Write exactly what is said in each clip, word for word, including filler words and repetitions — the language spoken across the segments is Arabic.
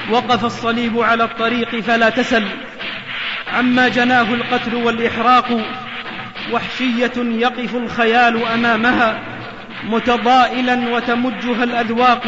وقف الصليب على الطريق فلا تسل عما جناه القتل والإحراق، وحشية يقف الخيال أمامها متضائلا وتمجها الأذواق.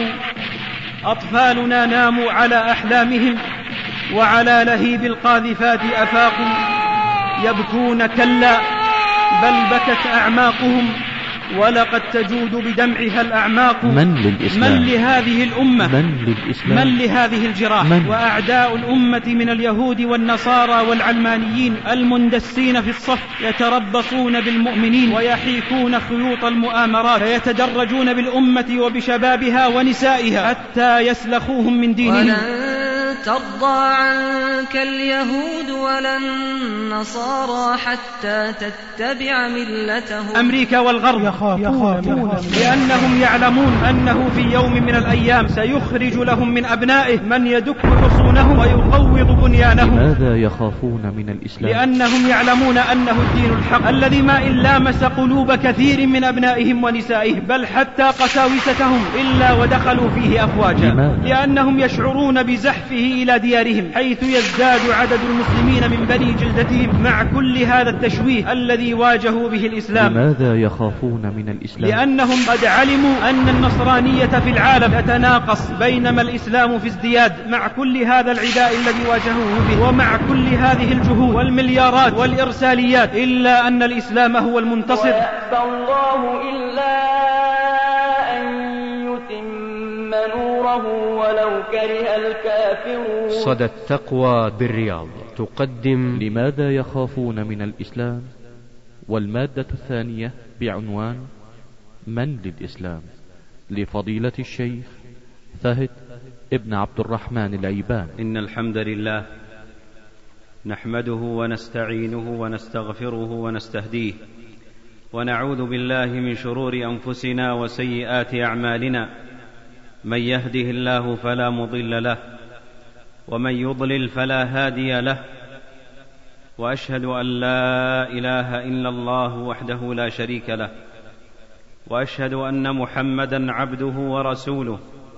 أطفالنا ناموا على أحلامهم وعلى لهيب القاذفات أفاقوا، يبكون كلا بل بكت أعماقهم ولقد تجود بدمعها الأعماق. من للإسلام؟ من لهذه الأمة؟ من للإسلام؟ من لهذه الجراح؟ من؟ وأعداء الأمة من اليهود والنصارى والعلمانيين المندسين في الصف يتربصون بالمؤمنين ويحيكون خيوط المؤامرات، فيتدرجون بالأمة وبشبابها ونسائها حتى يسلخوهم من دينهم. ولن ترضى عنك اليهود ولا النصارى حتى تتبع ملتهم. أمريكا والغرب يخافون لأنهم يعلمون أنه في يوم من الأيام سيخرج لهم من أبنائه من يدك حصونهم ويقوض بنيانهم. لماذا يخافون من الإسلام؟ لأنهم يعلمون أنه الدين الحق الذي ما إن لامس قلوب كثير من أبنائهم ونسائهم بل حتى قساوستهم إلا ودخلوا فيه أفواجا. لماذا؟ لأنهم يشعرون بزحفه إلى ديارهم حيث يزداد عدد المسلمين من بني جلدتهم مع كل هذا التشويه الذي واجهوا به الإسلام. لماذا يخافون من الإسلام؟ لأنهم قد علموا أن النصرانية في العالم تتناقص بينما الإسلام في ازدياد مع كل هذا العداء الذي واجهوه به ومع كل هذه الجهود والمليارات والإرساليات، إلا أن الإسلام هو المنتصر. ويأبى الله إلا أن يتم نوره ولو كره الكافرون. صدى التقوى بالرياض تقدم لماذا يخافون من الإسلام؟ والمادة الثانية بعنوان من للإسلام، لفضيلة الشيخ فهد ابن عبد الرحمن العيبان. إن الحمد لله نحمده ونستعينه ونستغفره ونستهديه، ونعوذ بالله من شرور أنفسنا وسيئات أعمالنا، من يهده الله فلا مضل له ومن يضلل فلا هادي له، وأشهد أن لا إله إلا الله وحده لا شريك له، وأشهد أن محمدًا عبده ورسوله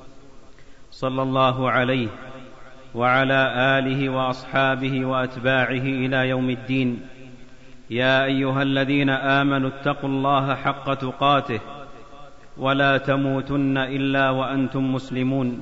صلى الله عليه وعلى آله وأصحابه وأتباعه إلى يوم الدين. يا أيها الذين آمنوا اتقوا الله حق تقاته ولا تموتن إلا وأنتم مسلمون.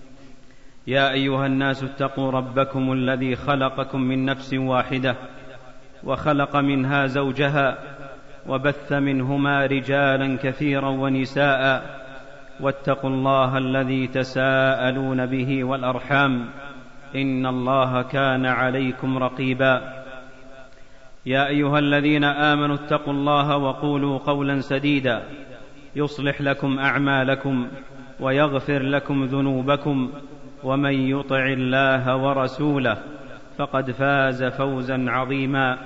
يا أيها الناس اتقوا ربكم الذي خلقكم من نفس واحدة وخلق منها زوجها وبث منهما رجالا كثيرا ونساء، واتقوا الله الذي تساءلون به والأرحام إن الله كان عليكم رقيبا. يا أيها الذين آمنوا اتقوا الله وقولوا قولا سديدا يصلح لكم أعمالكم ويغفر لكم ذنوبكم، ومن يطع الله ورسوله فقد فاز فوزا عظيما.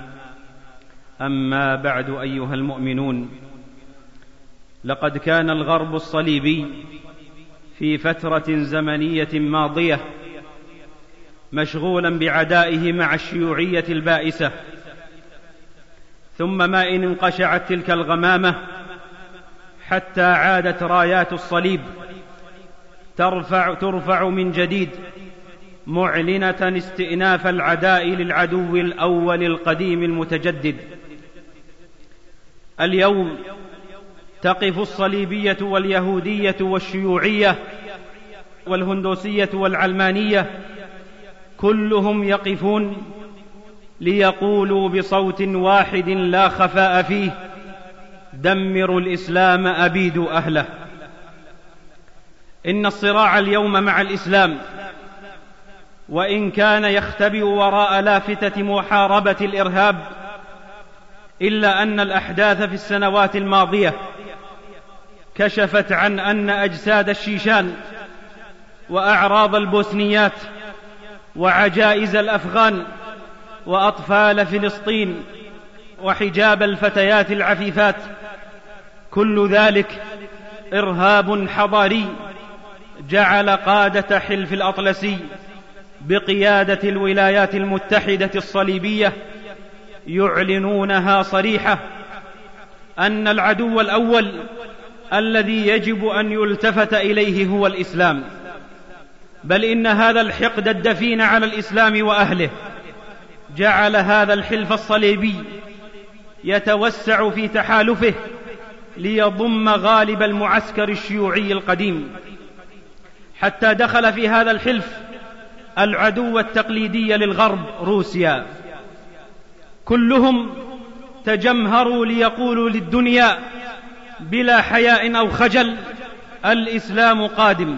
أما بعد أيها المؤمنون، لقد كان الغرب الصليبي في فترة زمنية ماضية مشغولا بعدائه مع الشيوعية البائسة، ثم ما إن انقشعت تلك الغمامة حتى عادت رايات الصليب ترفع, ترفع من جديد معلنة استئناف العداء للعدو الأول القديم المتجدد. اليوم تقف الصليبية واليهودية والشيوعية والهندوسية والعلمانية كلهم يقفون ليقولوا بصوت واحد لا خفاء فيه: دمروا الإسلام أبيدوا أهله. إن الصراع اليوم مع الإسلام وإن كان يختبئ وراء لافتة محاربة الإرهاب، إلا أن الأحداث في السنوات الماضية كشفت عن أن أجساد الشيشان وأعراض البوسنيات وعجائز الأفغان وأطفال فلسطين وحجاب الفتيات العفيفات كل ذلك إرهاب حضاري جعل قادة حلف الأطلسي بقيادة الولايات المتحدة الصليبية يعلنونها صريحة أن العدو الأول الذي يجب أن يلتفت إليه هو الإسلام. بل إن هذا الحقد الدفين على الإسلام وأهله جعل هذا الحلف الصليبي يتوسع في تحالفه ليضم غالب المعسكر الشيوعي القديم، حتى دخل في هذا الحلف العدو التقليدي للغرب روسيا. كلهم تجمهروا ليقولوا للدنيا بلا حياء أو خجل: الإسلام قادم.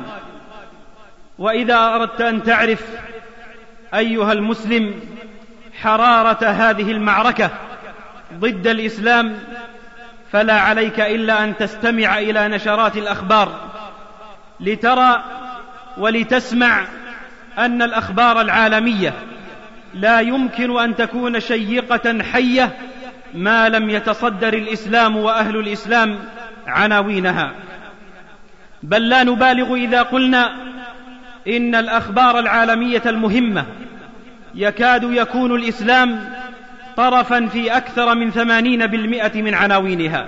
وإذا أردت أن تعرف أيها المسلم حرارة هذه المعركة ضد الإسلام، فلا عليك إلا أن تستمع إلى نشرات الأخبار لترى ولتسمع أن الأخبار العالمية لا يمكن أن تكون شيقة حية ما لم يتصدر الإسلام وأهل الإسلام عناوينها. بل لا نبالغ إذا قلنا إن الأخبار العالمية المهمة يكاد يكون الإسلام طرفا في أكثر من ثمانين بالمئة من عناوينها.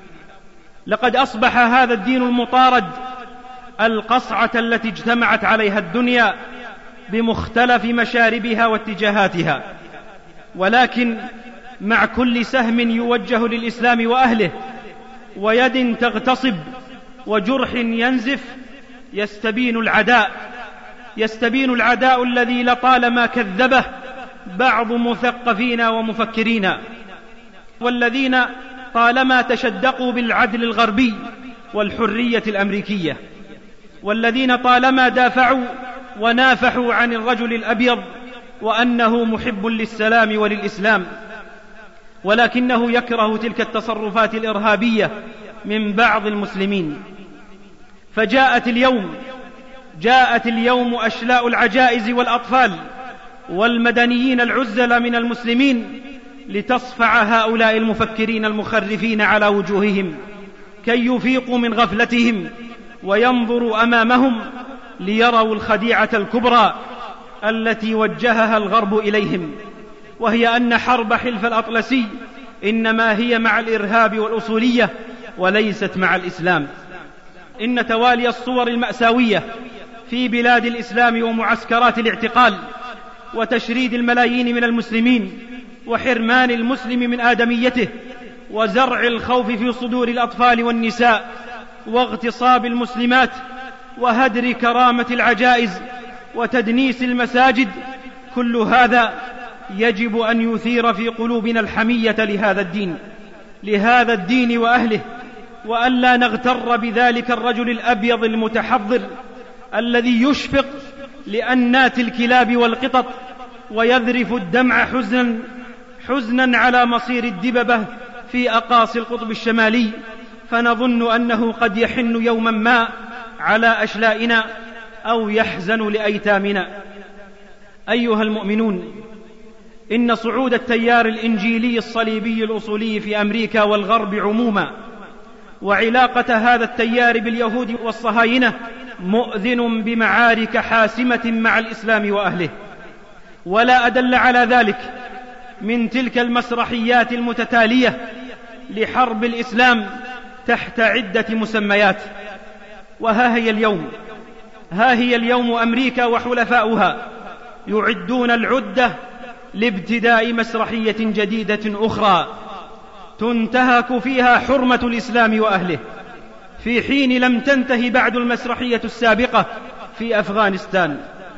لقد أصبح هذا الدين المطارد القصعة التي اجتمعت عليها الدنيا بمختلف مشاربها واتجاهاتها، ولكن مع كل سهم يوجه للإسلام وأهله ويد تغتصب وجرح ينزف يستبين العداء يستبين العداء الذي لطالما كذبه بعض مثقفين ومفكرين، والذين طالما تشدقوا بالعدل الغربي والحرية الأمريكية، والذين طالما دافعوا ونافحوا عن الرجل الأبيض وأنه محب للسلام وللإسلام، ولكنه يكره تلك التصرفات الإرهابية من بعض المسلمين. فجاءت اليوم جاءت اليوم أشلاء العجائز والأطفال والمدنيين العزل من المسلمين لتصفع هؤلاء المفكرين المخرفين على وجوههم كي يفيقوا من غفلتهم وينظروا أمامهم ليروا الخديعة الكبرى التي وجهها الغرب إليهم، وهي أن حرب حلف الأطلسي إنما هي مع الإرهاب والأصولية وليست مع الإسلام. إن توالي الصور المأساوية في بلاد الإسلام ومعسكرات الاعتقال وتشريد الملايين من المسلمين وحرمان المسلم من آدميته وزرع الخوف في صدور الأطفال والنساء واغتصاب المسلمات وهدر كرامة العجائز وتدنيس المساجد، كل هذا يجب أن يثير في قلوبنا الحمية لهذا الدين لهذا الدين وأهله، وأن لا نغتر بذلك الرجل الأبيض المتحضر الذي يشفق لأنات الكلاب والقطط ويذرف الدمع حزنا حزنا على مصير الدببة في أقاصي القطب الشمالي، فنظن أنه قد يحن يوما ما على أشلائنا أو يحزن لأيتامنا. أيها المؤمنون، إن صعود التيار الإنجيلي الصليبي الأصولي في أمريكا والغرب عموما وعلاقة هذا التيار باليهود والصهاينة مؤذن بمعارك حاسمة مع الإسلام وأهله، ولا أدل على ذلك من تلك المسرحيات المتتالية لحرب الإسلام تحت عدة مسميات. وها هي اليوم ها هي اليوم أمريكا وحلفاؤها يعدون العدة لابتداء مسرحية جديدة أخرى تنتهك فيها حرمة الإسلام وأهله، في حين لم تنتهي بعد المسرحية السابقة في أفغانستان.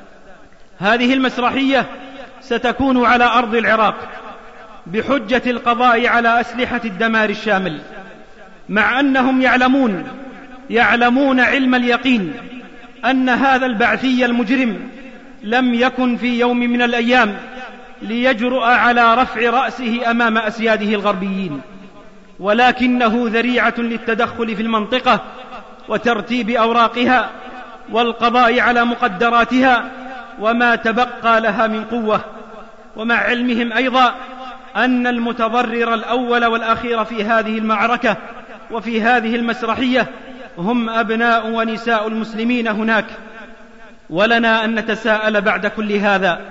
هذه المسرحية ستكون على أرض العراق بحجة القضاء على أسلحة الدمار الشامل، مع أنهم يعلمون يعلمون علم اليقين أن هذا البعثي المجرم لم يكن في يوم من الأيام ليجرؤ على رفع رأسه أمام أسياده الغربيين، ولكنه ذريعة للتدخل في المنطقة وترتيب أوراقها والقضاء على مقدراتها وما تبقى لها من قوة. ومع علمهم أيضا أن المتضرر الأول والأخير في هذه المعركة وفي هذه المسرحية هم أبناء ونساء المسلمين هناك. ولنا أن نتساءل بعد كل هذا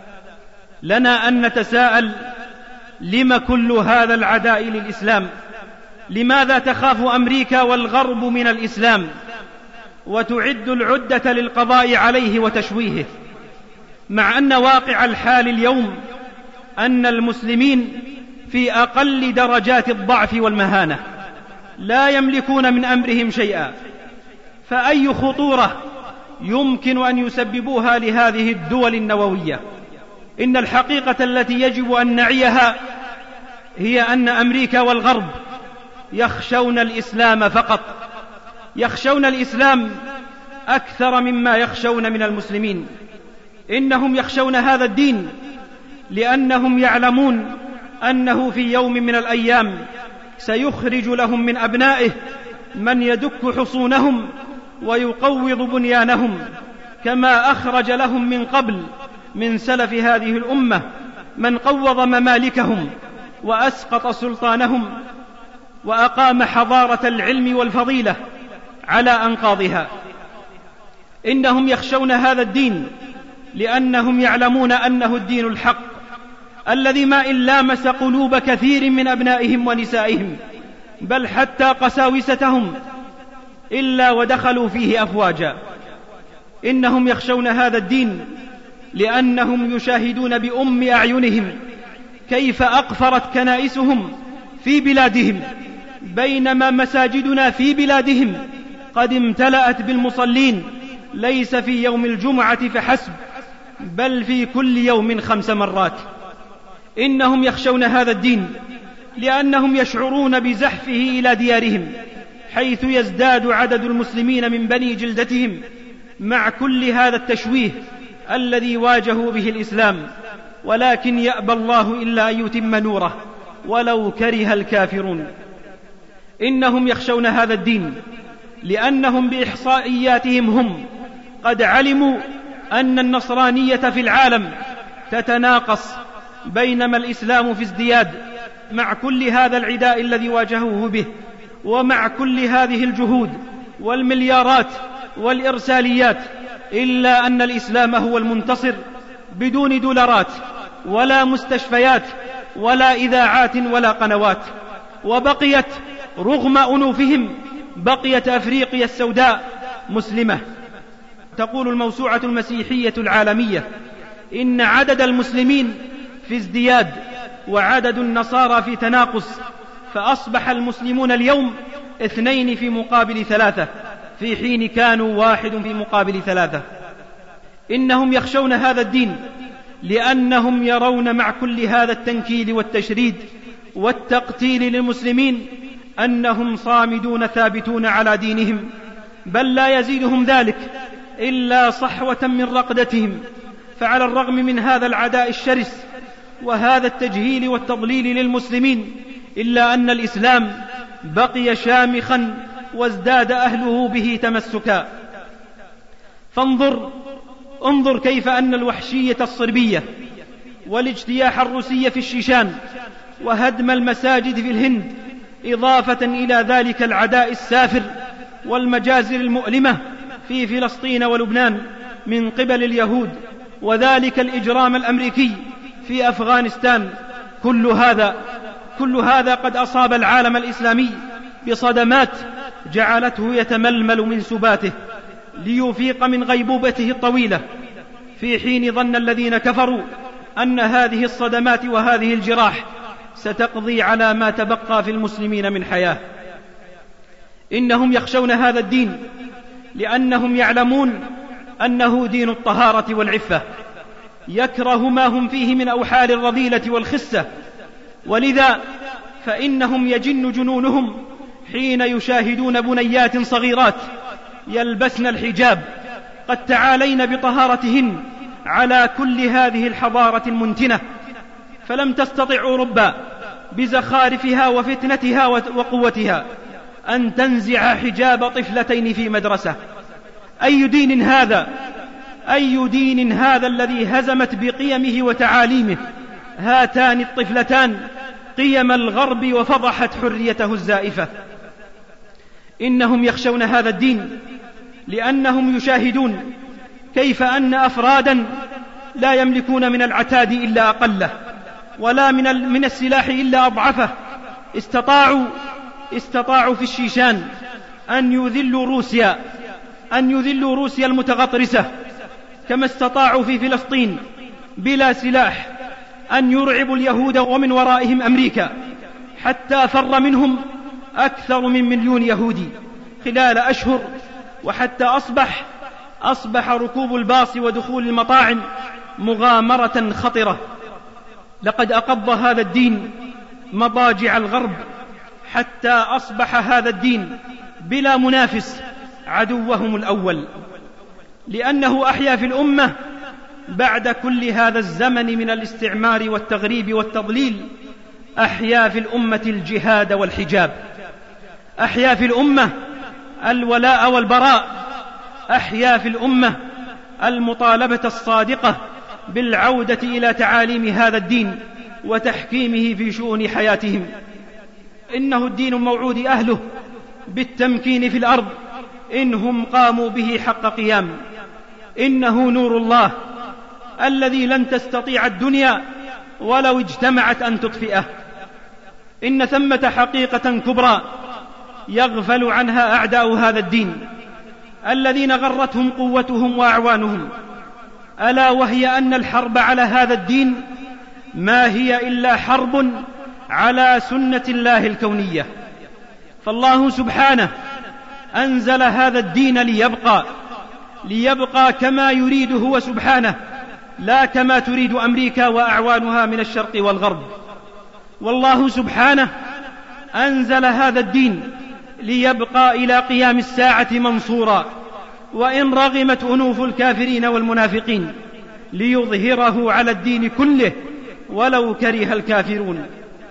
لنا أن نتساءل لم كل هذا العداء للإسلام؟ لماذا تخاف أمريكا والغرب من الإسلام؟ وتعد العدة للقضاء عليه وتشويهه، مع أن واقع الحال اليوم أن المسلمين في أقل درجات الضعف والمهانة، لا يملكون من أمرهم شيئا، فأي خطورة يمكن أن يسببوها لهذه الدول النووية؟ إن الحقيقة التي يجب أن نعيها هي أن أمريكا والغرب يخشون الإسلام فقط، يخشون الإسلام أكثر مما يخشون من المسلمين. إنهم يخشون هذا الدين لأنهم يعلمون أنه في يوم من الأيام سيخرج لهم من أبنائه من يدك حصونهم ويقوض بنيانهم، كما أخرج لهم من قبل من سلف هذه الأمة من قوض ممالكهم وأسقط سلطانهم وأقام حضارة العلم والفضيلة على أنقاضها. إنهم يخشون هذا الدين لأنهم يعلمون أنه الدين الحق الذي ما إن لامس قلوب كثير من أبنائهم ونسائهم بل حتى قساوستهم إلا ودخلوا فيه أفواجا. إنهم يخشون هذا الدين لأنهم يشاهدون بأم أعينهم كيف أقفرت كنائسهم في بلادهم، بينما مساجدنا في بلادهم قد امتلأت بالمصلين، ليس في يوم الجمعة فحسب بل في كل يوم خمس مرات. إنهم يخشون هذا الدين لأنهم يشعرون بزحفه إلى ديارهم، حيث يزداد عدد المسلمين من بني جلدتهم مع كل هذا التشويه الذي واجهوا به الإسلام، ولكن يأبى الله إلا أن يتم نوره ولو كره الكافرون. إنهم يخشون هذا الدين لأنهم بإحصائياتهم هم قد علموا أن النصرانية في العالم تتناقص، بينما الإسلام في ازدياد مع كل هذا العداء الذي واجهوه به، ومع كل هذه الجهود والمليارات والإرساليات، إلا أن الإسلام هو المنتصر بدون دولارات ولا مستشفيات ولا إذاعات ولا قنوات. وبقيت رغم أنوفهم بقيت أفريقيا السوداء مسلمة. تقول الموسوعة المسيحية العالمية إن عدد المسلمين في ازدياد وعدد النصارى في تناقص، فأصبح المسلمون اليوم اثنين في مقابل ثلاثة في حين كانوا واحد في مقابل ثلاثة. إنهم يخشون هذا الدين لأنهم يرون مع كل هذا التنكيل والتشريد والتقتيل للمسلمين أنهم صامدون ثابتون على دينهم، بل لا يزيدهم ذلك إلا صحوة من رقدتهم. فعلى الرغم من هذا العداء الشرس وهذا التجهيل والتضليل للمسلمين، إلا أن الإسلام بقي شامخا وازداد أهله به تمسكا. فانظر انظر كيف أن الوحشية الصربية والاجتياح الروسي في الشيشان وهدم المساجد في الهند، إضافة إلى ذلك العداء السافر والمجازر المؤلمة في فلسطين ولبنان من قبل اليهود، وذلك الإجرام الأمريكي في أفغانستان، كل هذا كل هذا قد أصاب العالم الإسلامي بصدمات جعلته يتململ من سباته ليفيق من غيبوبته الطويلة، في حين ظن الذين كفروا أن هذه الصدمات وهذه الجراح ستقضي على ما تبقى في المسلمين من حياة. إنهم يخشون هذا الدين لأنهم يعلمون أنه دين الطهارة والعفة، يكره ما هم فيه من أوحال الرذيلة والخسة، ولذا فإنهم يجن جنونهم حين يشاهدون بنيات صغيرات يلبسن الحجاب قد تعالين بطهارتهن على كل هذه الحضارة المنتنة. فلم تستطع أوروبا بزخارفها وفتنتها وقوتها أن تنزع حجاب طفلتين في مدرسة. أي دين هذا؟ أي دين هذا الذي هزمت بقيمه وتعاليمه هاتان الطفلتان قيم الغرب وفضحت حريته الزائفة؟ إنهم يخشون هذا الدين لأنهم يشاهدون كيف أن أفرادا لا يملكون من العتاد إلا أقله، ولا من من السلاح إلا أضعفه، استطاعوا استطاعوا في الشيشان أن يذلوا روسيا، أن يذلوا روسيا المتغطرسة كما استطاعوا في فلسطين بلا سلاح، أن يرعبوا اليهود ومن ورائهم أمريكا حتى فر منهم أكثر من مليون يهودي خلال أشهر، وحتى أصبح أصبح ركوب الباص ودخول المطاعم مغامرة خطرة. لقد أقض هذا الدين مضاجع الغرب حتى أصبح هذا الدين بلا منافس عدوهم الأول، لأنه أحيا في الأمة بعد كل هذا الزمن من الاستعمار والتغريب والتضليل، أحيا في الأمة الجهاد والحجاب، أحيا في الأمة الولاء والبراء، أحيا في الأمة المطالبة الصادقة بالعودة إلى تعاليم هذا الدين وتحكيمه في شؤون حياتهم. إنه الدين موعود أهله بالتمكين في الأرض إنهم قاموا به حق قيام. إنه نور الله الذي لن تستطيع الدنيا ولو اجتمعت أن تطفئه. إن ثمة حقيقة كبرى يغفل عنها أعداء هذا الدين الذين غرتهم قوتهم وأعوانهم، ألا وهي أن الحرب على هذا الدين ما هي إلا حرب على سنة الله الكونية. فالله سبحانه أنزل هذا الدين ليبقى ليبقى كما يريد هو سبحانه، لا كما تريد أمريكا وأعوانها من الشرق والغرب. والله سبحانه أنزل هذا الدين ليبقى إلى قيام الساعة منصورا، وإن رغمت أنوف الكافرين والمنافقين، ليظهره على الدين كله ولو كره الكافرون.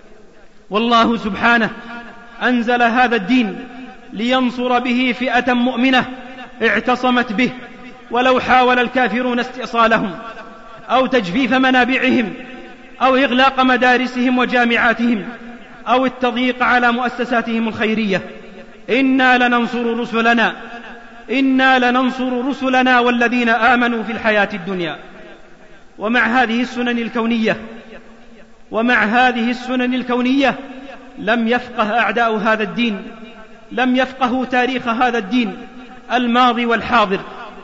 والله سبحانه أنزل هذا الدين لينصر به فئة مؤمنة اعتصمت به، ولو حاول الكافرون استئصالهم أو تجفيف منابعهم أو إغلاق مدارسهم وجامعاتهم أو التضييق على مؤسساتهم الخيرية. إنا لننصر رسلنا إنا لننصر رسلنا والذين آمنوا في الحياة الدنيا. ومع هذه السنن الكونية ومع هذه السنن الكونية لم يفقه أعداء هذا الدين لم يفقهوا تاريخ هذا الدين الماضي والحاضر،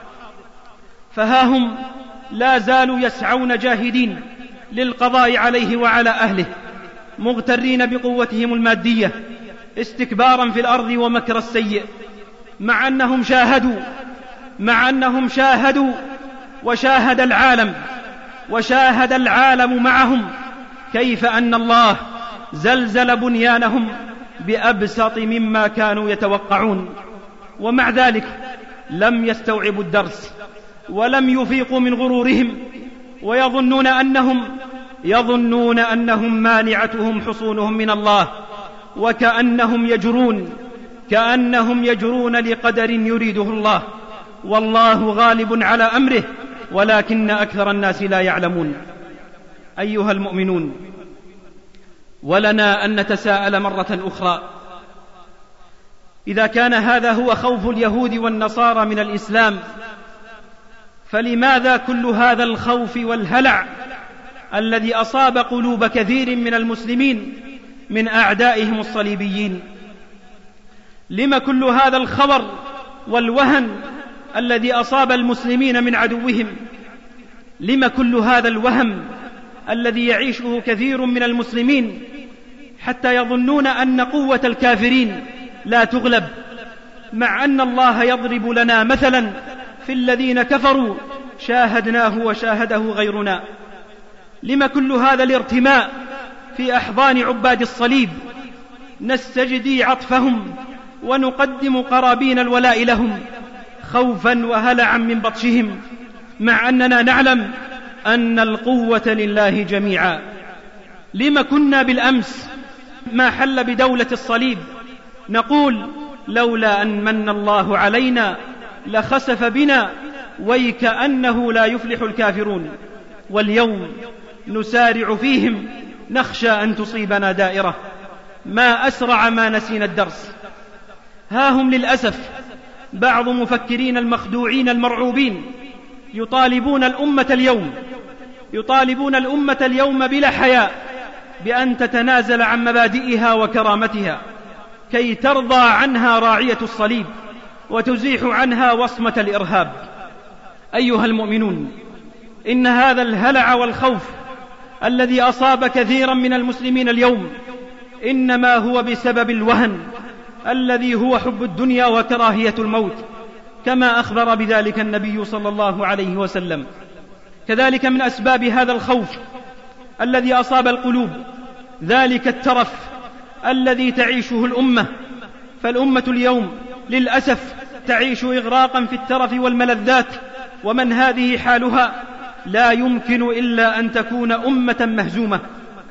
فها هم لا زالوا يسعون جاهدين للقضاء عليه وعلى أهله، مغترين بقوتهم المادية استكبارا في الأرض ومكر السيء، مع أنهم شاهدوا مع أنهم شاهدوا وشاهد العالم وشاهد العالم معهم كيف أن الله زلزل بنيانهم بأبسط مما كانوا يتوقعون. ومع ذلك لم يستوعبوا الدرس ولم يفيقوا من غرورهم، ويظنون أنهم يظنون أنهم مانعتهم حصونهم من الله، وكأنهم يجرون كأنهم يجرون لقدر يريده الله، والله غالب على أمره ولكن أكثر الناس لا يعلمون. أيها المؤمنون، ولنا أن نتساءل مرة أخرى: إذا كان هذا هو خوف اليهود والنصارى من الإسلام، فلماذا كل هذا الخوف والهلع الذي أصاب قلوب كثير من المسلمين من أعدائهم الصليبيين؟ لم كل هذا الخبر والوهن الذي أصاب المسلمين من عدوهم؟ لم كل هذا الوهم الذي يعيشه كثير من المسلمين حتى يظنون أن قوة الكافرين لا تغلب، مع أن الله يضرب لنا مثلا في الذين كفروا شاهدناه وشاهده غيرنا؟ لم كل هذا الارتماء في أحضان عباد الصليب نستجدي عطفهم ونقدم قرابين الولاء لهم خوفا وهلعا من بطشهم، مع أننا نعلم أن القوة لله جميعا؟ لم كنا بالأمس ما حل بدولة الصليب نقول لولا أن من الله علينا لخسف بنا ويكأنه لا يفلح الكافرون، واليوم نسارع فيهم نخشى أن تصيبنا دائرة؟ ما أسرع ما نسينا الدرس. ها هم للأسف بعض مفكرين المخدوعين المرعوبين يطالبون الأمة اليوم يطالبون الأمة اليوم بلا حياء بأن تتنازل عن مبادئها وكرامتها كي ترضى عنها راعية الصليب، وتزيح عنها وصمة الإرهاب. أيها المؤمنون، إن هذا الهلع والخوف الذي أصاب كثيرا من المسلمين اليوم إنما هو بسبب الوهن الذي هو حب الدنيا وكراهية الموت، كما أخبر بذلك النبي صلى الله عليه وسلم. كذلك من أسباب هذا الخوف الذي أصاب القلوب ذلك الترف الذي تعيشه الأمة، فالأمة اليوم للأسف تعيش إغراقا في الترف والملذات، ومن هذه حالها لا يمكن إلا أن تكون أمة مهزومة،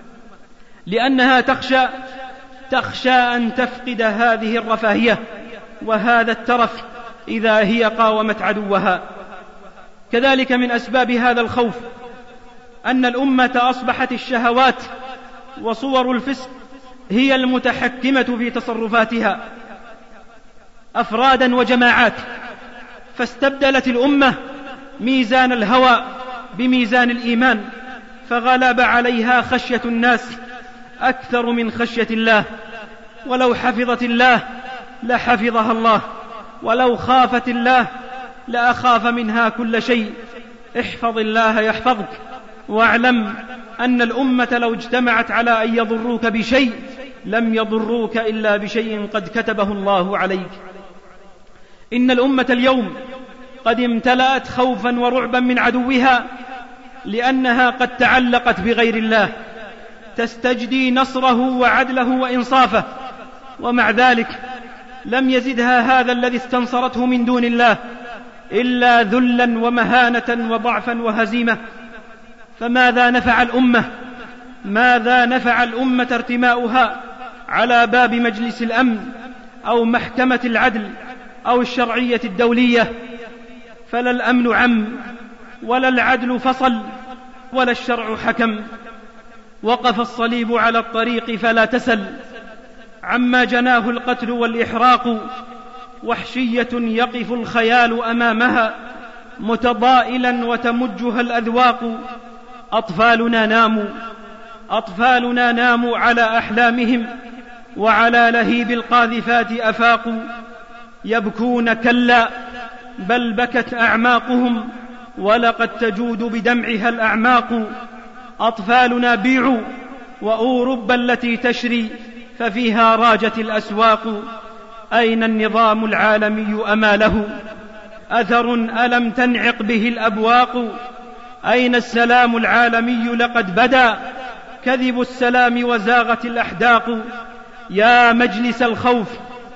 لأنها تخشى تخشى أن تفقد هذه الرفاهية وهذا الترف إذا هي قاومت عدوها. كذلك من أسباب هذا الخوف أن الأمة أصبحت الشهوات وصور الفسق هي المتحكمة في تصرفاتها أفرادا وجماعات، فاستبدلت الأمة ميزان الهوى بميزان الإيمان، فغلب عليها خشية الناس أكثر من خشية الله، ولو حفظت الله لحفظها الله، ولو خافت الله لأخاف منها كل شيء. احفظ الله يحفظك، واعلم أن الأمة لو اجتمعت على أن يضروك بشيء لم يضروك إلا بشيء قد كتبه الله عليك. إن الأمة اليوم قد امتلأت خوفا ورعبا من عدوها، لأنها قد تعلقت بغير الله، تستجدي نصره وعدله وإنصافه، ومع ذلك لم يزدها هذا الذي استنصرته من دون الله إلا ذلا ومهانة وضعفا وهزيمة. فماذا نفع الأمة ماذا نفع الأمة ارتماؤها على باب مجلس الأمن أو محكمة العدل أو الشرعية الدولية؟ فلا الأمن عم، ولا العدل فصل، ولا الشرع حكم. وقف الصليب على الطريق فلا تسل، عما جناه القتل والإحراق، وحشية يقف الخيال أمامها متضائلا وتمجها الأذواق. أطفالنا ناموا أطفالنا ناموا على أحلامهم، وعلى لهيب القاذفات أفاقوا، يبكون كلا بل بكت أعماقهم، ولقد تجود بدمعها الأعماق. أطفالنا بيعوا وأوروبا التي تشري ففيها راجت الأسواق. أين النظام العالمي أماله؟ أثر ألم تنعق به الأبواق. أين السلام العالمي؟ لقد بدا كذب السلام وزاغت الأحداق. يا مجلس الخوف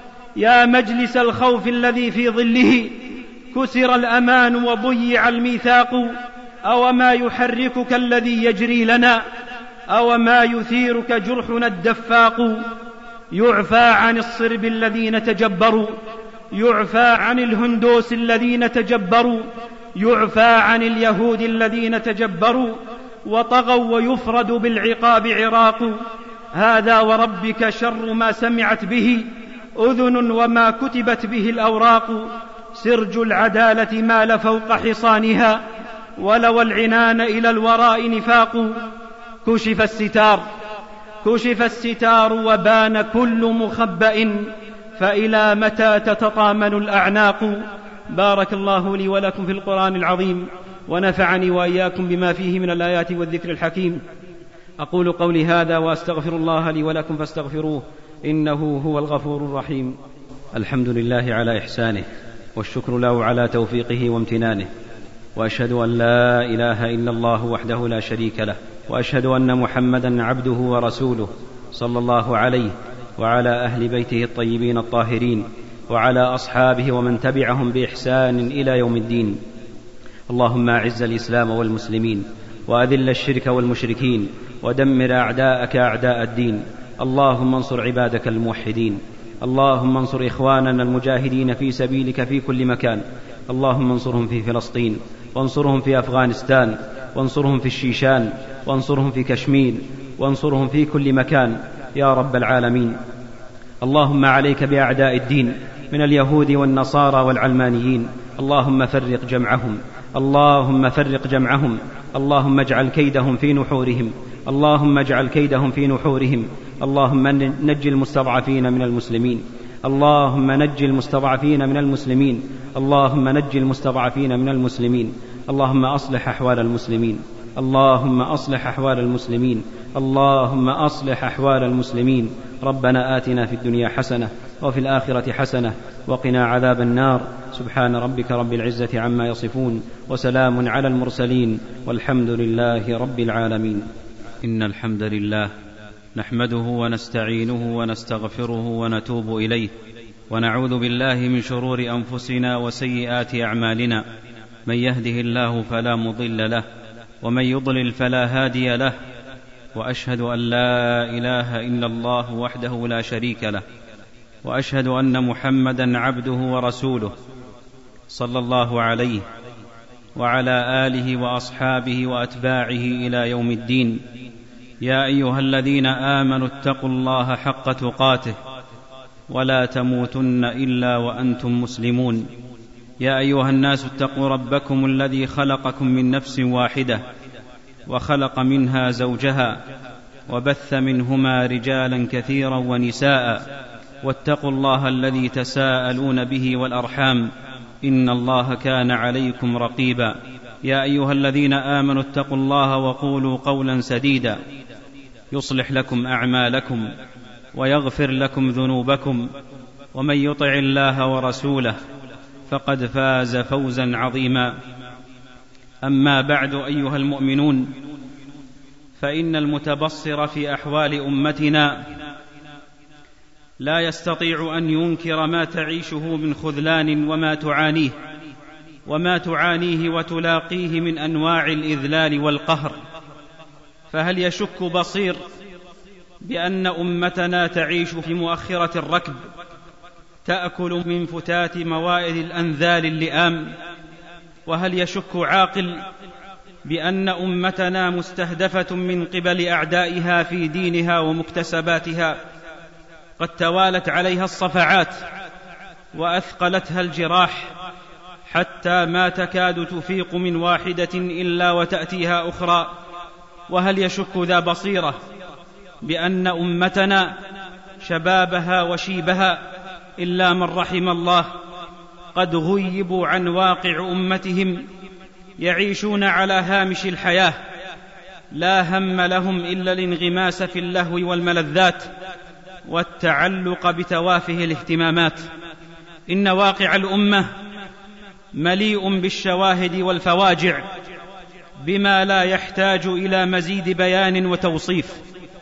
يا مجلس الخوف الذي في ظله كسر الأمان وضيع الميثاق. أو ما يحركك الذي يجري لنا، أو ما يثيرك جرحنا الدفاق. يعفى عن الصرب الذين تجبروا، يعفى عن الهندوس الذين تجبروا، يعفى عن اليهود الذين تجبروا وطغوا، ويفرد بالعقاب عراق. هذا وربك شر ما سمعت به أذن وما كتبت به الأوراق. سرج العدالة مال فوق حصانها، ولو العنان إلى الوراء نفاق. كشف الستار كشف الستار وبان كل مخبأ، فإلى متى تتطامن الأعناق. بارك الله لي ولكم في القرآن العظيم، ونفعني وإياكم بما فيه من الآيات والذكر الحكيم. أقول قولي هذا وأستغفر الله لي ولكم فاستغفروه، إنه هو الغفور الرحيم. الحمد لله على إحسانه، والشكر له على توفيقه وامتنانه، وأشهد أن لا إله إلا الله وحده لا شريك له، وأشهد أن محمدا عبده ورسوله صلى الله عليه وعلى أهل بيته الطيبين الطاهرين، وعلى أصحابه ومن تبعهم بإحسان إلى يوم الدين. اللهم أعز الإسلام والمسلمين، وأذل الشرك والمشركين، ودمر أعداءك أعداء الدين. اللهم انصر عبادك الموحدين، اللهم انصر إخواننا المجاهدين في سبيلك في كل مكان. اللهم انصرهم في فلسطين، وانصرهم في أفغانستان، وانصرهم في الشيشان، وانصرهم في كشمير، وانصرهم في كل مكان يا رب العالمين. اللهم عليك بأعداء الدين من اليهود والنصارى والعلمانيين، اللهم فرق جمعهم، اللهم فرق جمعهم، اللهم اجعل كيدهم في نحورهم، اللهم اجعل كيدهم في نحورهم. اللهم نج المستضعفين من المسلمين، اللهم نج المستضعفين من المسلمين اللهم نج المستضعفين من المسلمين اللهم أصلح أحوال المسلمين اللهم أصلح أحوال المسلمين اللهم أصلح أحوال المسلمين. ربنا آتنا في الدنيا حسنة وفي الآخرة حسنة وقنا عذاب النار. سبحان ربك رب العزة عما يصفون وسلام على المرسلين والحمد لله رب العالمين. إن الحمد لله نحمده ونستعينه ونستغفره ونتوب إليه ونعوذ بالله من شرور أنفسنا وسيئات أعمالنا. من يهده الله فلا مضل له ومن يضلل فلا هادي له، وأشهد أن لا إله إلا الله وحده لا شريك له، وأشهد أن محمدا عبده ورسوله صلى الله عليه وعلى آله وأصحابه وأتباعه إلى يوم الدين. يا أيها الذين آمنوا اتقوا الله حق تقاته ولا تموتن إلا وأنتم مسلمون. يا أيها الناس اتقوا ربكم الذي خلقكم من نفس واحدة وخلق منها زوجها وبث منهما رجالا كثيرا ونساء، واتقوا الله الذي تساءلون به والأرحام إن الله كان عليكم رقيبا. يا أيها الذين آمنوا اتقوا الله وقولوا قولا سديدا يصلح لكم أعمالكم ويغفر لكم ذنوبكم، ومن يطع الله ورسوله فقد فاز فوزا عظيما. أما بعد، أيها المؤمنون، فإن المتبصر في أحوال أمتنا لا يستطيع أن ينكر ما تعيشه من خذلان وما تعانيه وما تعانيه وتلاقيه من أنواع الإذلال والقهر. فهل يشك بصير بأن أمتنا تعيش في مؤخرة الركب تأكل من فتات موائد الأنذال اللئام؟ وهل يشك عاقل بأن أمتنا مستهدفة من قبل أعدائها في دينها ومكتسباتها؟ قد توالت عليها الصفعات وأثقلتها الجراح حتى ما تكاد تفيق من واحدة إلا وتأتيها أخرى. وهل يشك ذا بصيرة بأن أمتنا شبابها وشيبها إلا من رحم الله قد غيبوا عن واقع أمتهم، يعيشون على هامش الحياة، لا هم لهم إلا الانغماس في اللهو والملذات والتعلق بتوافه الاهتمامات؟ إن واقع الأمة مليء بالشواهد والفواجع بما لا يحتاج إلى مزيد بيان وتوصيف.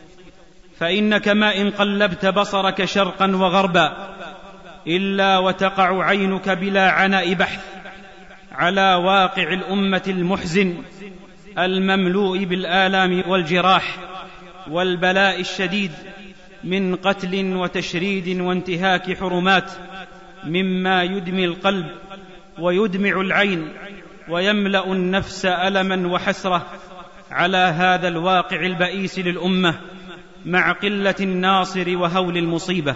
فإنك ما إن قلبت بصرك شرقا وغربا إلا وتقع عينك بلا عناء بحث على واقع الأمة المحزن المملوء بالآلام والجراح والبلاء الشديد من قتل وتشريد وانتهاك حرمات، مما يدمي القلب ويدمع العين ويملأ النفس ألما وحسرة على هذا الواقع البئيس للأمة مع قلة الناصر وهول المصيبة.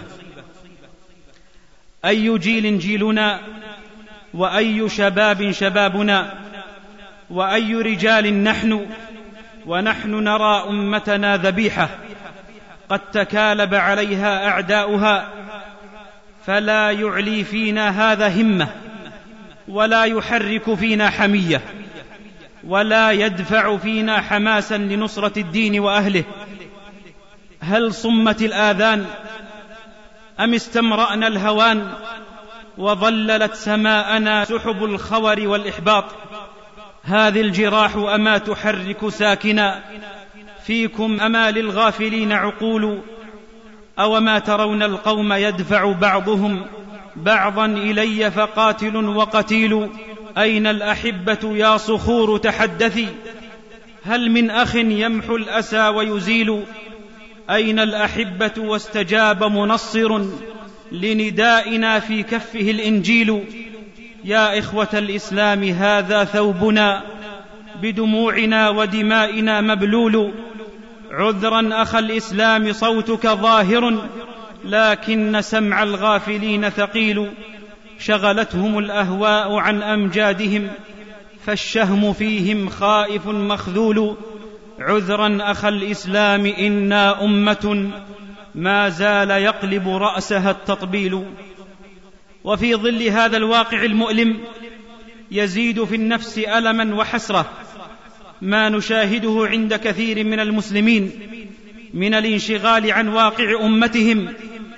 أي جيل جيلنا، وأي شباب شبابنا، وأي رجال نحن ونحن نرى أمتنا ذبيحة قد تكالب عليها أعداؤها، فلا يعلي فينا هذا همة ولا يحرك فينا حمية ولا يدفع فينا حماسا لنصرة الدين وأهله. هل صمت الآذان أم استمرأنا الهوان وظللت سماءنا سحب الخور والإحباط؟ هذه الجراح أما تحرك ساكنا فيكم أما للغافلين عقول؟ أو ما ترون القوم يدفع بعضهم بعضا إلي فقاتل وقتيل؟ أين الأحبة يا صخور تحدثي؟ هل من أخ يمحو الأسى ويزيل؟ أين الأحبة واستجاب منصر لندائنا في كفه الإنجيل؟ يا إخوة الإسلام هذا ثوبنا بدموعنا ودمائنا مبلول. عذرا أخ الإسلام صوتك ظاهر لكن سمع الغافلين ثقيل. شغلتهم الأهواء عن أمجادهم فالشهم فيهم خائف مخذول. عذرا أخ الإسلام إنا أمة ما زال يقلب رأسها التطبيل. وفي ظل هذا الواقع المؤلم يزيد في النفس ألما وحسرة ما نشاهده عند كثير من المسلمين من الانشغال عن واقع أمتهم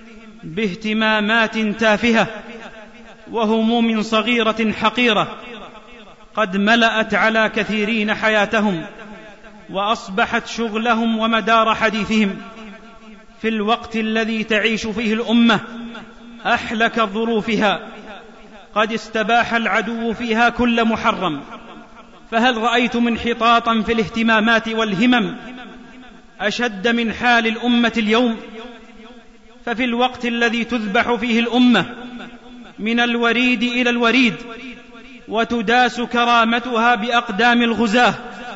باهتمامات تافهة وهموم صغيرة حقيرة قد ملأت على كثيرين حياتهم وأصبحت شغلهم ومدار حديثهم، في الوقت الذي تعيش فيه الأمة أحلك ظروفها قد استباح العدو فيها كل محرم. فهل رأيتم انحطاطا في الاهتمامات والهمم أشد من حال الأمة اليوم؟ ففي الوقت الذي تذبح فيه الأمة من الوريد إلى الوريد وتداس كرامتها بأقدام الغزاة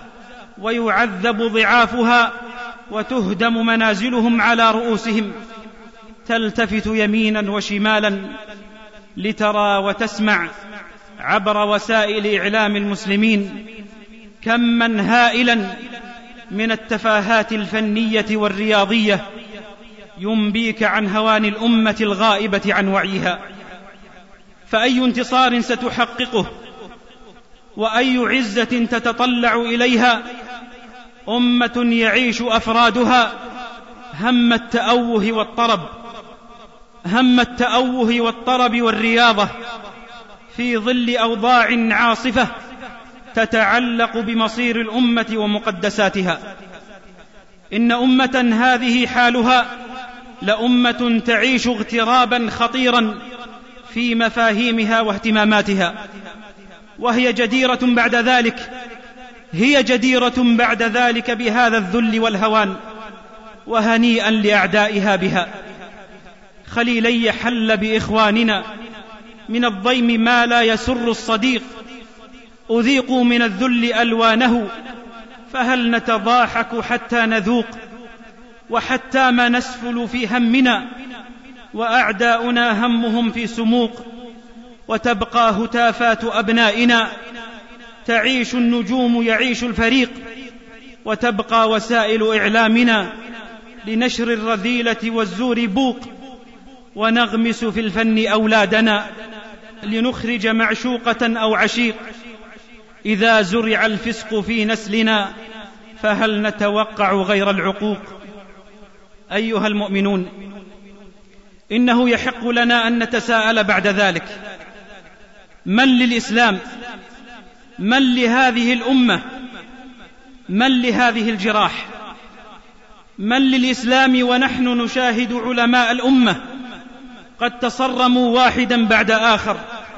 ويعذب ضعافها وتهدم منازلهم على رؤوسهم، تلتفت يمينا وشمالا لترى وتسمع عبر وسائل إعلام المسلمين كما هائلا من التفاهات الفنية والرياضية ينبيك عن هوان الأمة الغائبة عن وعيها. فأي انتصار ستحققه وأي عزة تتطلع إليها أمة يعيش أفرادها هم التأوه والطرب هم التأوه والطرب والرياضة في ظل أوضاع عاصفة تتعلق بمصير الأمة ومقدساتها؟ إن أمة هذه حالها لأمة تعيش اغترابا خطيرا في مفاهيمها واهتماماتها، وهي جديرة بعد ذلك هي جديرة بعد ذلك بهذا الذل والهوان، وهنيئا لأعدائها بها. خليلي حل بإخواننا من الضيم ما لا يسر الصديق، أذيقوا من الذل ألوانه، فهل نتضاحك حتى نذوق وحتى ما نسفل في همنا، وأعداؤنا همهم في سموق، وتبقى هتافات أبنائنا تعيش النجوم يعيش الفريق، وتبقى وسائل إعلامنا لنشر الرذيلة والزور بوق، ونغمس في الفن أولادنا لنخرج معشوقة أو عشيق. إذا زرع الفسق في نسلنا فهل نتوقع غير العقوق؟ أيها المؤمنون، إنه يحق لنا أن نتساءل بعد ذلك: من للإسلام؟ من لهذه الأمة؟ من لهذه الجراح؟ من للإسلام ونحن نشاهد علماء الأمة قد تصرموا واحدا بعد آخر؟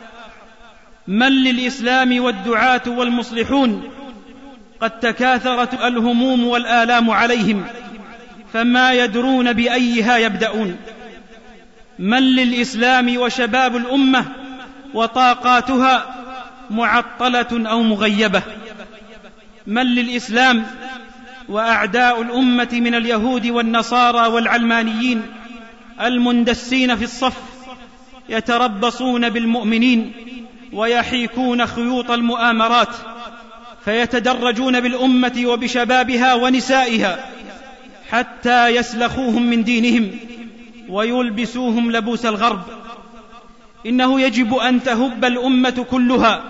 من للإسلام والدعاة والمصلحون قد تكاثرت الهموم والآلام عليهم فما يدرون بأيها يبدأون؟ من للإسلام وشباب الأمة وطاقاتها معطلة أو مغيبة؟ من للإسلام وأعداء الأمة من اليهود والنصارى والعلمانيين المندسين في الصف يتربصون بالمؤمنين ويحيكون خيوط المؤامرات فيتدرجون بالأمة وبشبابها ونسائها حتى يسلخوهم من دينهم ويلبسوهم لبوس الغرب؟ إنه يجب أن تهب الأمة كلها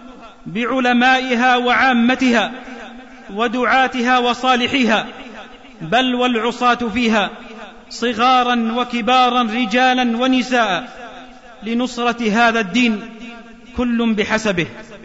بعلمائها وعامتها ودعاتها وصالحيها، بل والعصاة فيها صغارا وكبارا رجالا ونساء، لنصرة هذا الدين كل بحسبه.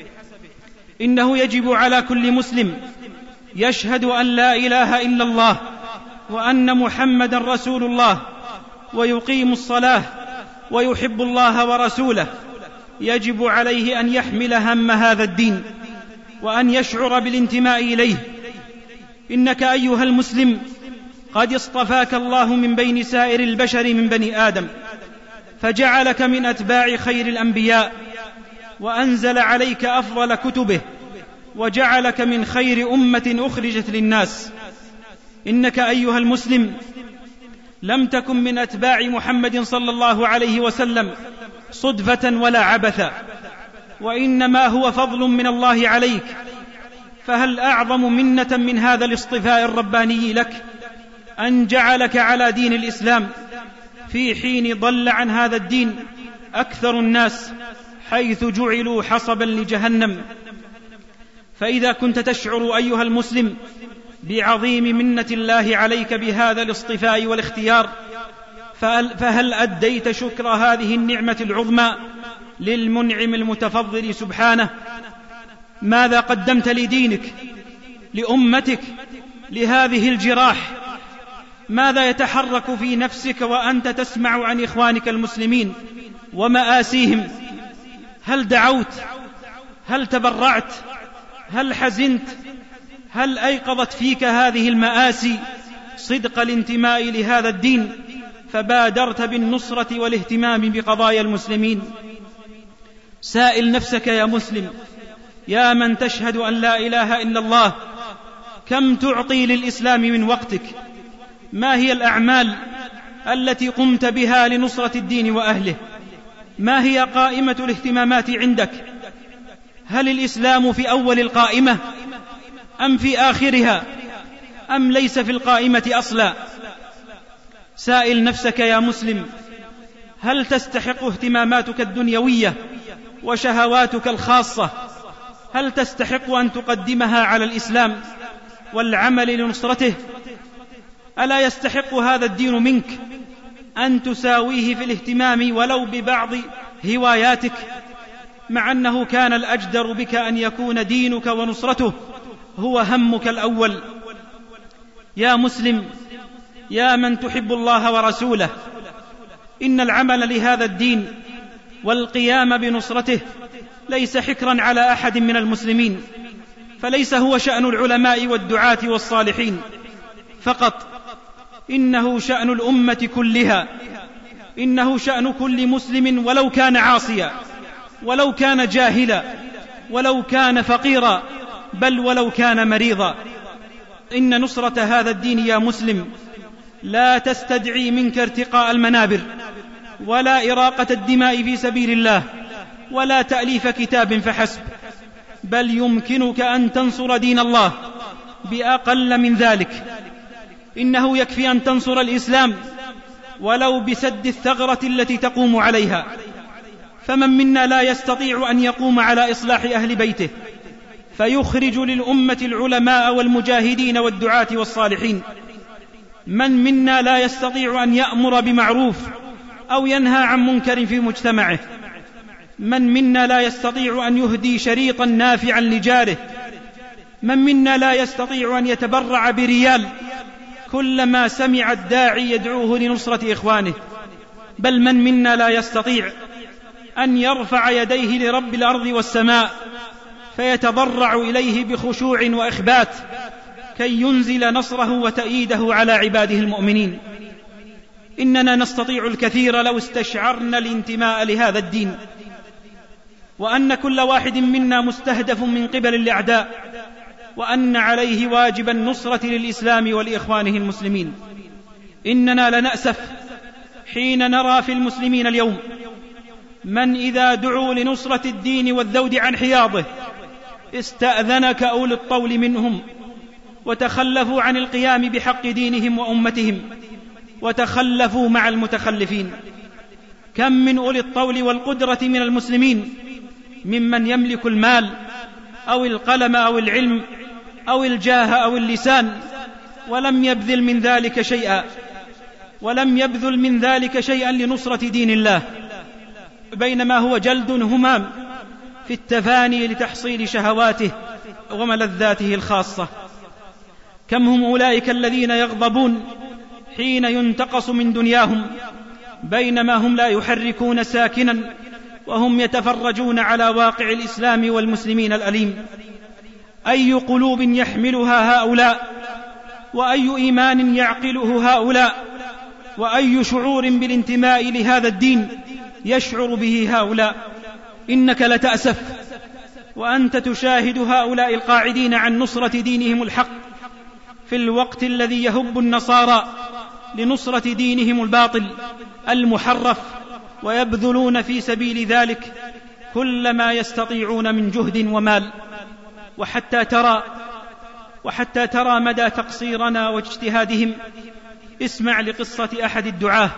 إنه يجب على كل مسلم يشهد أن لا إله إلا الله وأن محمدا رسول الله ويقيم الصلاة ويحب الله ورسوله، يجب عليه أن يحمل هم هذا الدين وأن يشعر بالانتماء إليه. إنك أيها المسلم قد اصطفاك الله من بين سائر البشر من بني آدم، فجعلك من أتباع خير الأنبياء، وأنزل عليك أفضل كتبه، وجعلك من خير أمة أخرجت للناس. إنك أيها المسلم لم تكن من أتباع محمد صلى الله عليه وسلم صدفة ولا عبثا، وإنما هو فضل من الله عليك. فهل أعظم منة من هذا الاصطفاء الرباني لك؟ أن جعلك على دين الإسلام في حين ضل عن هذا الدين أكثر الناس، حيث جعلوا حصبا لجهنم. فإذا كنت تشعر أيها المسلم بعظيم منة الله عليك بهذا الاصطفاء والاختيار، فهل أديت شكر هذه النعمة العظمى للمنعم المتفضل سبحانه؟ ماذا قدمت لدينك، لأمتك، لهذه الجراح؟ ماذا يتحرك في نفسك وأنت تسمع عن إخوانك المسلمين ومآسيهم؟ هل دعوت؟ هل تبرعت؟ هل حزنت؟ هل أيقظت فيك هذه المآسي صدق الانتماء لهذا الدين فبادرت بالنصرة والاهتمام بقضايا المسلمين؟ سائل نفسك يا مسلم، يا من تشهد أن لا إله إلا الله، كم تعطي للإسلام من وقتك؟ ما هي الأعمال التي قمت بها لنصرة الدين وأهله؟ ما هي قائمة الاهتمامات عندك؟ هل الإسلام في أول القائمة أم في آخرها أم ليس في القائمة أصلا؟ سائل نفسك يا مسلم، هل تستحق اهتماماتك الدنيوية وشهواتك الخاصة، هل تستحق أن تقدمها على الإسلام والعمل لنصرته؟ ألا يستحق هذا الدين منك أن تساويه في الاهتمام ولو ببعض هواياتك، مع أنه كان الأجدر بك أن يكون دينك ونصرته هو همك الأول؟ يا مسلم، يا من تحب الله ورسوله، إن العمل لهذا الدين والقيام بنصرته ليس حكرا على أحد من المسلمين، فليس هو شأن العلماء والدعاة والصالحين فقط، إنه شأن الأمة كلها، إنه شأن كل مسلم ولو كان عاصيا، ولو كان جاهلا، ولو كان فقيرا، بل ولو كان مريضا. إن نصرة هذا الدين يا مسلم لا تستدعي منك ارتقاء المنابر، ولا إراقة الدماء في سبيل الله، ولا تأليف كتاب فحسب، بل يمكنك أن تنصر دين الله بأقل من ذلك. إنه يكفي أن تنصر الإسلام ولو بسد الثغرة التي تقوم عليها. فمن منا لا يستطيع أن يقوم على إصلاح أهل بيته فيخرج للأمة العلماء والمجاهدين والدعاة والصالحين؟ من منا لا يستطيع أن يأمر بمعروف أو ينهى عن منكر في مجتمعه؟ من منا لا يستطيع أن يهدي شريطا نافعا لجاره؟ من منا لا يستطيع أن يتبرع بريال كلما سمع الداعي يدعوه لنصرة إخوانه؟ بل من منا لا يستطيع أن يرفع يديه لرب الأرض والسماء فيتضرع إليه بخشوع وإخبات كي ينزل نصره وتأييده على عباده المؤمنين. إننا نستطيع الكثير لو استشعرنا الانتماء لهذا الدين، وأن كل واحد منا مستهدف من قبل الأعداء، وأن عليه واجب النصرة للإسلام ولإخوانه المسلمين. إننا لنأسف حين نرى في المسلمين اليوم من إذا دعوا لنصرة الدين والذود عن حياضه استأذنك أولي الطول منهم وتخلفوا عن القيام بحق دينهم وأمتهم، وتخلفوا مع المتخلفين. كم من أولي الطول والقدرة من المسلمين ممن يملك المال أو القلم أو العلم أو الجاه أو اللسان ولم يبذل من ذلك شيئا، ولم يبذل من ذلك شيئا لنصرة دين الله، بينما هو جلد همام في التفاني لتحصيل شهواته وملذاته الخاصة. كم هم أولئك الذين يغضبون حين ينتقص من دنياهم، بينما هم لا يحركون ساكنا وهم يتفرجون على واقع الإسلام والمسلمين الأليم. أي قلوب يحملها هؤلاء، وأي إيمان يعقله هؤلاء، وأي شعور بالانتماء لهذا الدين يشعر به هؤلاء. إنك لتأسف وأنت تشاهد هؤلاء القاعدين عن نصرة دينهم الحق في الوقت الذي يهب النصارى لنصرة دينهم الباطل المحرف، ويبذلون في سبيل ذلك كل ما يستطيعون من جهد ومال. وحتى ترى وحتى ترى مدى تقصيرنا واجتهادهم اسمع لقصة أحد الدعاة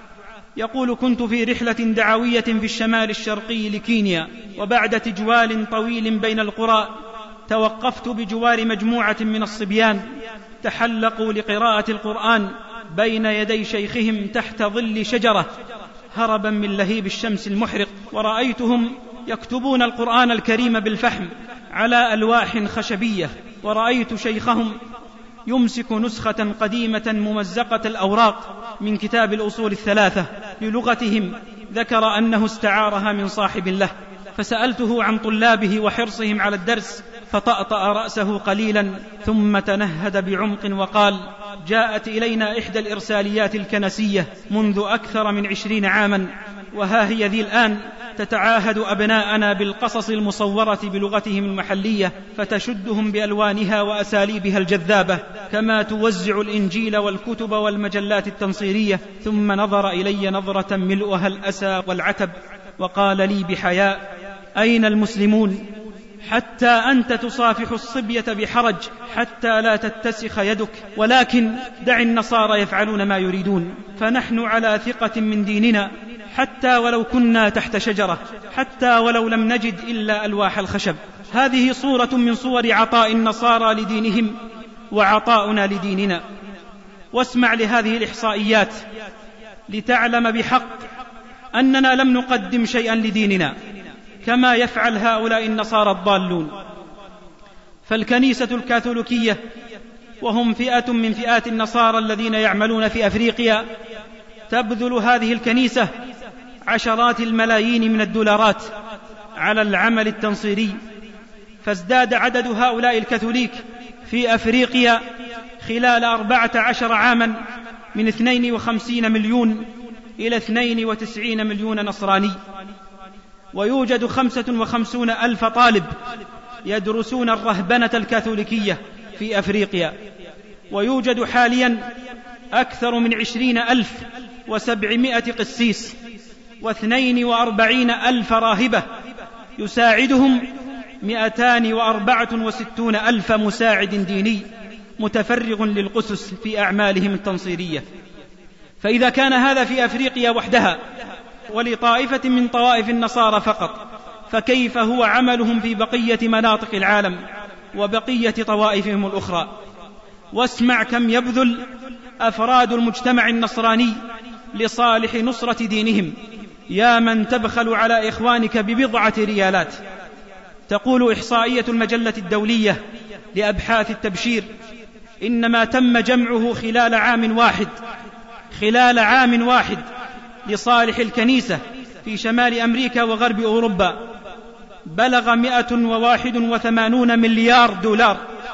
يقول: كنت في رحلة دعوية في الشمال الشرقي لكينيا، وبعد تجوال طويل بين القرى توقفت بجوار مجموعة من الصبيان تحلقوا لقراءة القرآن بين يدي شيخهم تحت ظل شجرة هربا من لهيب الشمس المحرق، ورأيتهم يكتبون القرآن الكريم بالفحم على ألواح خشبية، ورأيت شيخهم يمسك نسخة قديمة ممزقة الأوراق من كتاب الأصول الثلاثة للغتهم، ذكر أنه استعارها من صاحب له، فسألته عن طلابه وحرصهم على الدرس، فطأطأ رأسه قليلا ثم تنهد بعمق وقال: جاءت إلينا إحدى الإرساليات الكنسية منذ أكثر من عشرين عاما، وها هي ذي الآن تتعاهد أبناءنا بالقصص المصورة بلغتهم المحلية، فتشدهم بألوانها وأساليبها الجذابة، كما توزع الإنجيل والكتب والمجلات التنصيرية. ثم نظر إلي نظرة ملؤها الأسى والعتب وقال لي بحياء: أين المسلمون؟ حتى أنت تصافح الصبية بحرج حتى لا تتسخ يدك، ولكن دع النصارى يفعلون ما يريدون، فنحن على ثقة من ديننا حتى ولو كنا تحت شجرة، حتى ولو لم نجد إلا ألواح الخشب. هذه صورة من صور عطاء النصارى لدينهم وعطاؤنا لديننا. واسمع لهذه الإحصائيات لتعلم بحق أننا لم نقدم شيئا لديننا كما يفعل هؤلاء النصارى الضالون. فالكنيسة الكاثوليكية، وهم فئة من فئات النصارى الذين يعملون في أفريقيا، تبذل هذه الكنيسة عشرات الملايين من الدولارات على العمل التنصيري، فازداد عدد هؤلاء الكاثوليك في أفريقيا خلال أربعة عشر عاما من اثنين وخمسين مليون إلى اثنين وتسعين مليون نصراني، ويوجد خمسة وخمسون ألف طالب يدرسون الرهبنة الكاثوليكية في أفريقيا، ويوجد حاليا أكثر من عشرين ألف وسبعمائة قسيس واثنين وأربعين ألف راهبة، يساعدهم مئتان وأربعة وستون ألف مساعد ديني متفرغ للقسس في أعمالهم التنصيرية. فإذا كان هذا في أفريقيا وحدها ولطائفة من طوائف النصارى فقط، فكيف هو عملهم في بقية مناطق العالم وبقية طوائفهم الأخرى؟ واسمع كم يبذل أفراد المجتمع النصراني لصالح نصرة دينهم، يا من تبخل على إخوانك ببضعة ريالات. تقول إحصائية المجلة الدولية لأبحاث التبشير: إنما تم جمعه خلال عام واحد خلال عام واحد لصالح الكنيسة في شمال أمريكا وغرب أوروبا بلغ مئة وواحد وثمانون مليار دولار،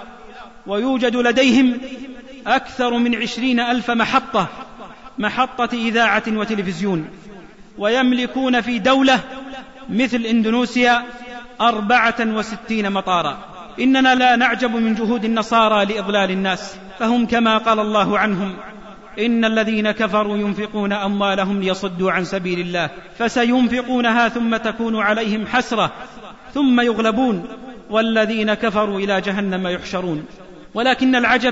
ويوجد لديهم أكثر من عشرين ألف محطة محطة إذاعة وتلفزيون، ويملكون في دولة مثل إندونيسيا أربعة وستين مطارا. إننا لا نعجب من جهود النصارى لإضلال الناس، فهم كما قال الله عنهم: إن الذين كفروا ينفقون أموالهم ليصدوا عن سبيل الله فسينفقونها ثم تكون عليهم حسرة ثم يغلبون والذين كفروا إلى جهنم يحشرون. ولكن العجب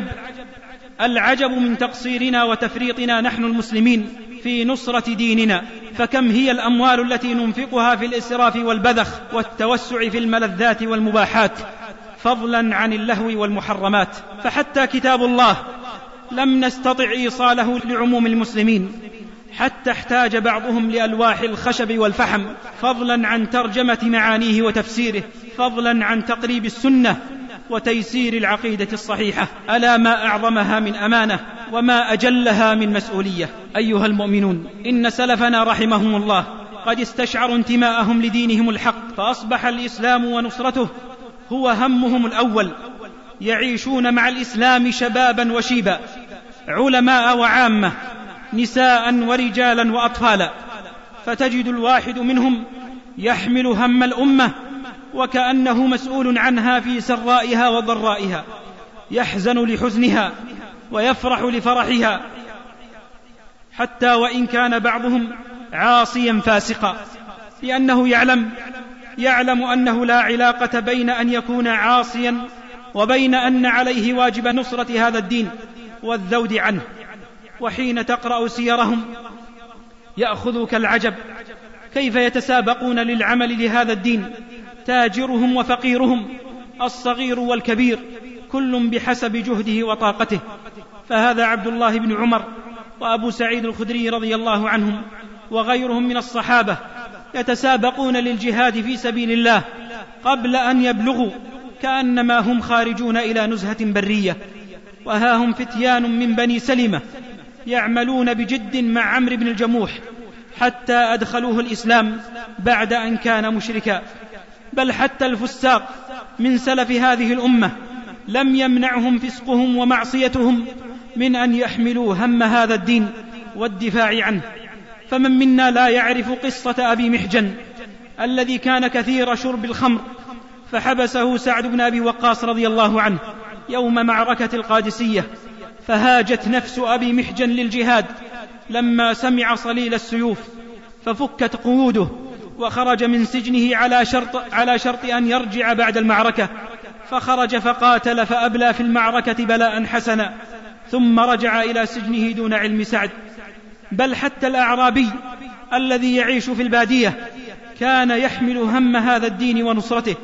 العجب من تقصيرنا وتفريطنا نحن المسلمين في نصرة ديننا، فكم هي الأموال التي ننفقها في الإسراف والبذخ والتوسع في الملذات والمباحات، فضلا عن اللهو والمحرمات. فحتى كتاب الله لم نستطع إيصاله لعموم المسلمين، حتى احتاج بعضهم لألواح الخشب والفحم، فضلا عن ترجمة معانيه وتفسيره، فضلا عن تقريب السنة وتيسير العقيدة الصحيحة. ألا ما أعظمها من أمانة وما أجلها من مسؤولية. أيها المؤمنون، إن سلفنا رحمهم الله قد استشعروا انتماءهم لدينهم الحق، فأصبح الإسلام ونصرته هو همهم الأول، يعيشون مع الإسلام شبابا وشيبا، علماء وعامة، نساء ورجالا وأطفالا، فتجد الواحد منهم يحمل هم الأمة وكأنه مسؤول عنها في سرائها وضرائها، يحزن لحزنها ويفرح لفرحها، حتى وإن كان بعضهم عاصيا فاسقا، لأنه يعلم يعلم أنه لا علاقة بين أن يكون عاصيا وبين أن عليه واجب نصرة هذا الدين والذود عنه. وحين تقرأ سيرهم يأخذك العجب كيف يتسابقون للعمل لهذا الدين، تاجرهم وفقيرهم، الصغير والكبير، كل بحسب جهده وطاقته. فهذا عبد الله بن عمر وأبو سعيد الخدري رضي الله عنهم وغيرهم من الصحابة يتسابقون للجهاد في سبيل الله قبل أن يبلغوا، كأنما هم خارجون إلى نزهة برية. وها هم فتيان من بني سلمة يعملون بجد مع عمرو بن الجموح حتى أدخلوه الإسلام بعد أن كان مشركا. بل حتى الفساق من سلف هذه الأمة لم يمنعهم فسقهم ومعصيتهم من أن يحملوا هم هذا الدين والدفاع عنه. فمن منا لا يعرف قصة أبي محجن الذي كان كثير شرب الخمر، فحبسه سعد بن أبي وقاص رضي الله عنه يوم معركة القادسية، فهاجت نفس أبي محجن للجهاد لما سمع صليل السيوف، ففكت قيوده وخرج من سجنه على شرط, على شرط أن يرجع بعد المعركة، فخرج فقاتل فأبلى في المعركة بلاء حسنا، ثم رجع إلى سجنه دون علم سعد. بل حتى الأعرابي الذي يعيش في البادية كان يحمل هم هذا الدين ونصرته.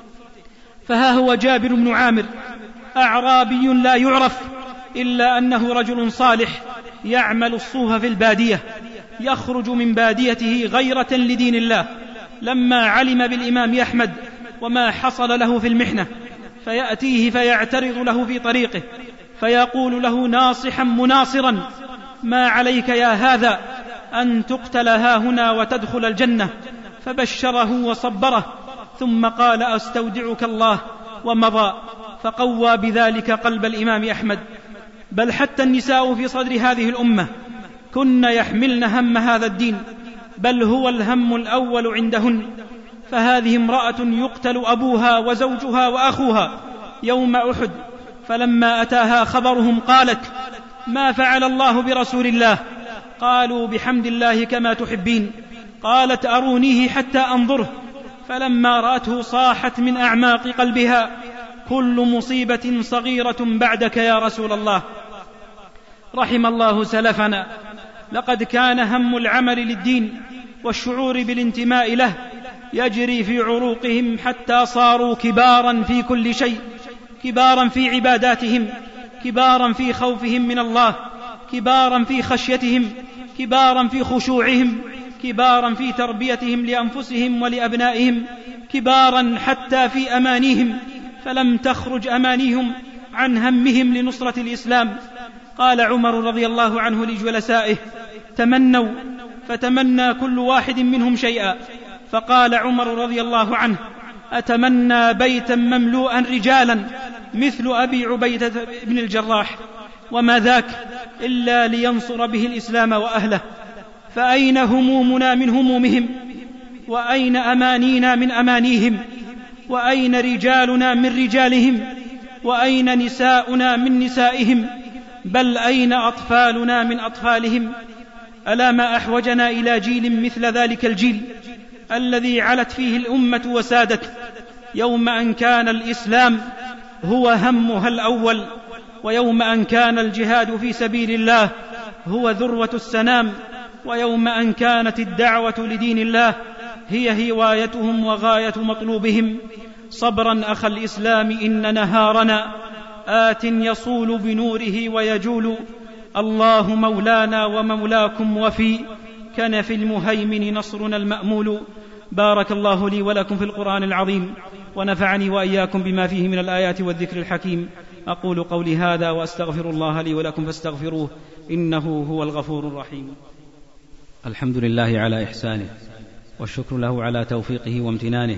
فها هو جابر بن عامر أعرابي لا يعرف إلا أنه رجل صالح يعمل الصوف في البادية، يخرج من باديته غيرة لدين الله لما علم بالإمام أحمد وما حصل له في المحنة، فيأتيه فيعترض له في طريقه فيقول له ناصحا مناصرا: ما عليك يا هذا أن تقتل هاهنا وتدخل الجنة؟ فبشره وصبره، ثم قال: أستودعك الله، ومضى، فقوى بذلك قلب الإمام أحمد. بل حتى النساء في صدر هذه الأمة كن يحملن هم هذا الدين، بل هو الهم الأول عندهن. فهذه امرأة يقتل أبوها وزوجها وأخوها يوم أحد، فلما أتاها خبرهم قالت: ما فعل الله برسول الله؟ قالوا: بحمد الله كما تحبين. قالت: أرونيه حتى أنظره. فلما رأته صاحت من أعماق قلبها: كل مصيبة صغيرة بعدك يا رسول الله. رحم الله سلفنا، لقد كان هم العمل للدين والشعور بالانتماء له يجري في عروقهم حتى صاروا كبارا في كل شيء، كبارا في عباداتهم، كبارا في خوفهم من الله، كبارا في خشيتهم، كبارا في خشوعهم، كبارا في تربيتهم لأنفسهم ولأبنائهم، كبارا حتى في أمانيهم، فلم تخرج أمانيهم عن همهم لنصرة الإسلام. قال عمر رضي الله عنه لجلسائه: تمنوا، فتمنى كل واحد منهم شيئا. فقال عمر رضي الله عنه: أتمنى بيتا مملوءا رجالا مثل أبي عبيدة بن الجراح، وما ذاك إلا لينصر به الإسلام وأهله. فأين همومنا من همومهم؟ وأين أمانينا من أمانيهم؟ وأين رجالنا من رجالهم؟ وأين نساؤنا من نسائهم؟ بل أين أطفالنا من أطفالهم؟ ألا ما أحوجنا إلى جيل مثل ذلك الجيل الذي علت فيه الأمة وسادت، يوم أن كان الإسلام هو همها الأول، ويوم أن كان الجهاد في سبيل الله هو ذروة السنام، ويوم أن كانت الدعوة لدين الله هي هوايتهم وغاية مطلوبهم. صبرا أخا الإسلام، إن نهارنا آت يصول بنوره ويجول. الله مولانا ومولاكم، وفي كنف المهيمن نصرنا المأمول. بارك الله لي ولكم في القرآن العظيم، ونفعني وإياكم بما فيه من الآيات والذكر الحكيم. أقول قولي هذا وأستغفر الله لي ولكم فاستغفروه، إنه هو الغفور الرحيم. الحمد لله على إحسانه، والشكر له على توفيقه وامتنانه،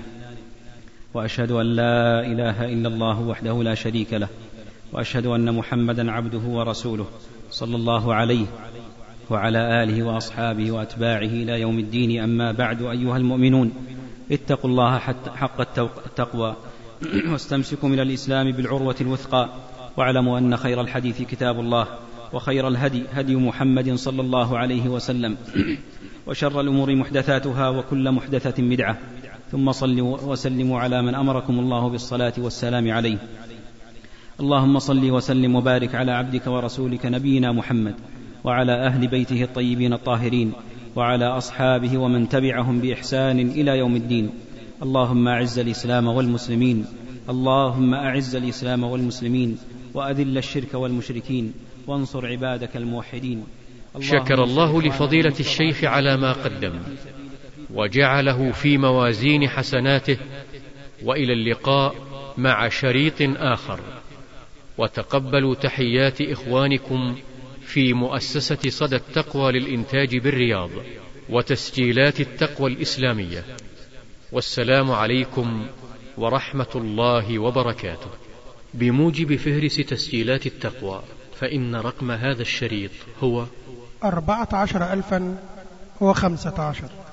وأشهد أن لا إله إلا الله وحده لا شريك له، وأشهد أن محمدا عبده ورسوله صلى الله عليه وعلى آله وأصحابه وأتباعه إلى يوم الدين. أما بعد، أيها المؤمنون، اتقوا الله حق التقوى واستمسكوا من الإسلام بالعروة الوثقى، واعلموا أن خير الحديث كتاب الله، وخير الهدي هدي محمد صلى الله عليه وسلم، وشر الأمور محدثاتها، وكل محدثة بدعة. ثم صلوا وسلموا على من أمركم الله بالصلاة والسلام عليه. اللهم صل وسلم وبارك على عبدك ورسولك نبينا محمد وعلى أهل بيته الطيبين الطاهرين وعلى أصحابه ومن تبعهم بإحسان إلى يوم الدين. اللهم أعز الإسلام والمسلمين اللهم أعز الإسلام والمسلمين وأذل الشرك والمشركين وانصر عبادك الموحدين. شكر الله لفضيلة الشيخ على ما قدم وجعله في موازين حسناته، وإلى اللقاء مع شريط آخر. وتقبلوا تحيات إخوانكم في مؤسسة صدى التقوى للإنتاج بالرياض وتسجيلات التقوى الإسلامية. والسلام عليكم ورحمة الله وبركاته. بموجب فهرس تسجيلات التقوى، فإن رقم هذا الشريط هو أربعة عشر ألفا وخمسة عشر.